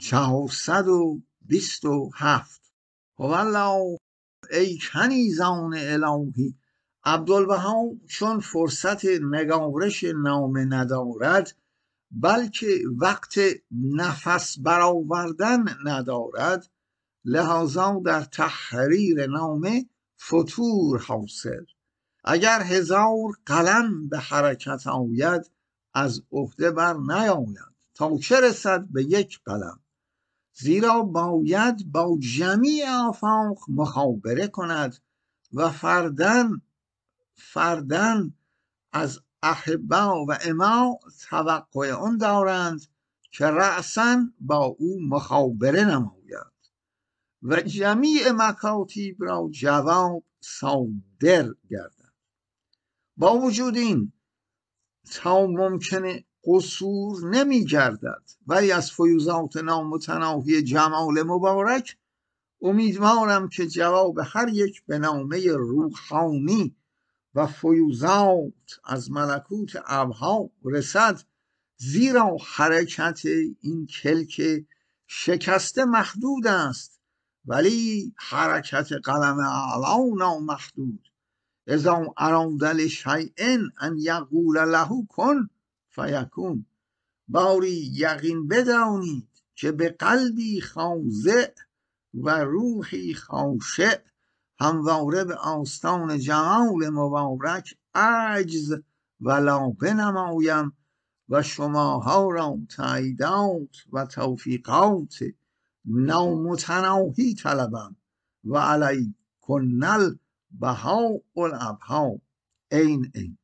427. والله ای کنیزان الهی. عبدالبها چون فرصت نگارش نامه ندارد، بلکه وقت نفس برآوردن ندارد، لذا در تحریر نامه فتور حاصل. اگر 1000 قلم به حرکت آید، از عهده بر نیاید تا چه رسد به 1 قلم. زیرا باید با جمیع آفاق مخابره کند و فردن از احبا و اما توقع آن دارند که رأساً با او مخابره نماید و جمیع مکاتیب را جواب صادر گردد. با وجود این، تا ممکنه قصور نمی گردد، ولی از فیوزات نامتناهی جمال مبارک امیدوارم که جواب هر یک به نامه روحانی و فیوزات از ملکوت ابها رسد، زیرا حرکت این کلک شکسته محدود است، ولی حرکت قلم اعلی نامحدود. اذا اراد لشیء ان یقول له کن فیکون. باری یقین بدانید که به قلبی خاضع و روحی خاشع همواره به آستان جمال مبارک عجز و لابه نمایم و شماها را تاییدات و توفیقات نامتناهی طلبم و علیکن البهاء الابها. عین